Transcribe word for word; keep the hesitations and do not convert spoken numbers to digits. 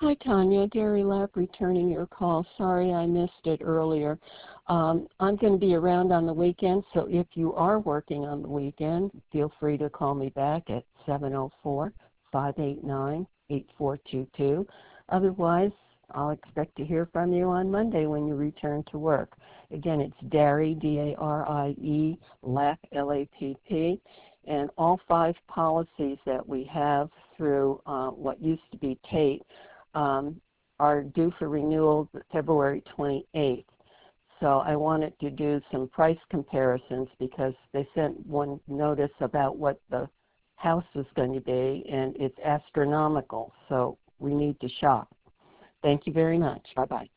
Hi, Tanya. Gary Lapp returning your call. Sorry I missed it earlier. Um, I'm going to be around on the weekend, so if you are working on the weekend, feel free to call me back at seven oh four, five eight nine, eight four two two. Otherwise, I'll expect to hear from you on Monday when you return to work. Again, it's Darie, D A R I E, Lapp, L A P P, and all five policies that we have through uh, what used to be Tate um, are due for renewal February twenty-eighth. So I wanted to do some price comparisons because they sent one notice about what the house was going to be, and it's astronomical, so we need to shop. Thank you very much. Bye-bye.